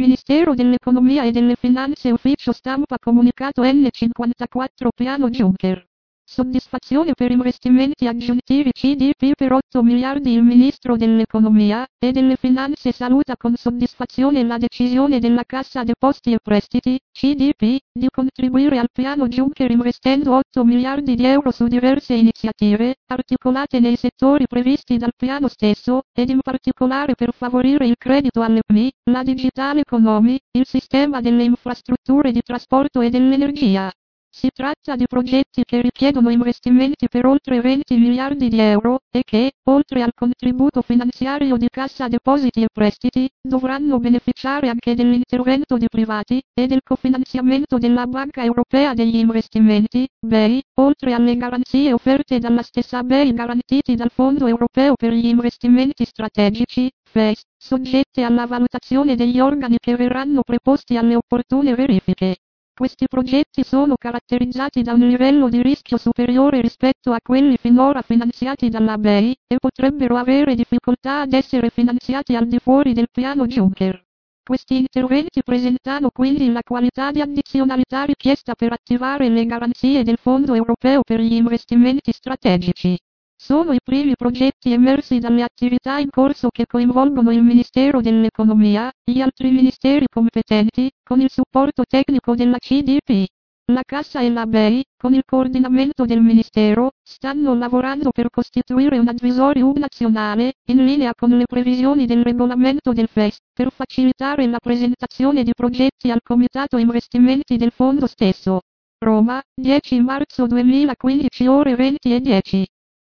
Ministero dell'Economia e delle Finanze Ufficio Stampa Comunicato N54 Piano Juncker. Soddisfazione per investimenti aggiuntivi CDP per 8 miliardi. Il Ministro dell'Economia e delle Finanze saluta con soddisfazione la decisione della Cassa Depositi e Prestiti, CDP, di contribuire al piano Juncker investendo 8 miliardi di euro su diverse iniziative, articolate nei settori previsti dal piano stesso, ed in particolare per favorire il credito alle PMI, la digital economy, il sistema delle infrastrutture di trasporto e dell'energia. Si tratta di progetti che richiedono investimenti per oltre 20 miliardi di euro, e che, oltre al contributo finanziario di Cassa Depositi e Prestiti, dovranno beneficiare anche dell'intervento di privati, e del cofinanziamento della Banca Europea degli Investimenti, BEI, oltre alle garanzie offerte dalla stessa BEI garantiti dal Fondo Europeo per gli Investimenti Strategici, FES, soggette alla valutazione degli organi che verranno preposti alle opportune verifiche. Questi progetti sono caratterizzati da un livello di rischio superiore rispetto a quelli finora finanziati dalla BEI, e potrebbero avere difficoltà ad essere finanziati al di fuori del piano Juncker. Questi interventi presentano quindi la qualità di addizionalità richiesta per attivare le garanzie del Fondo Europeo per gli investimenti strategici. Sono i primi progetti emersi dalle attività in corso che coinvolgono il Ministero dell'Economia, gli altri ministeri competenti, con il supporto tecnico della CDP. La Cassa e la BEI, con il coordinamento del Ministero, stanno lavorando per costituire un advisory hub nazionale, in linea con le previsioni del regolamento del FES, per facilitare la presentazione di progetti al Comitato Investimenti del Fondo stesso. Roma, 10 marzo 2015 ore 20:10.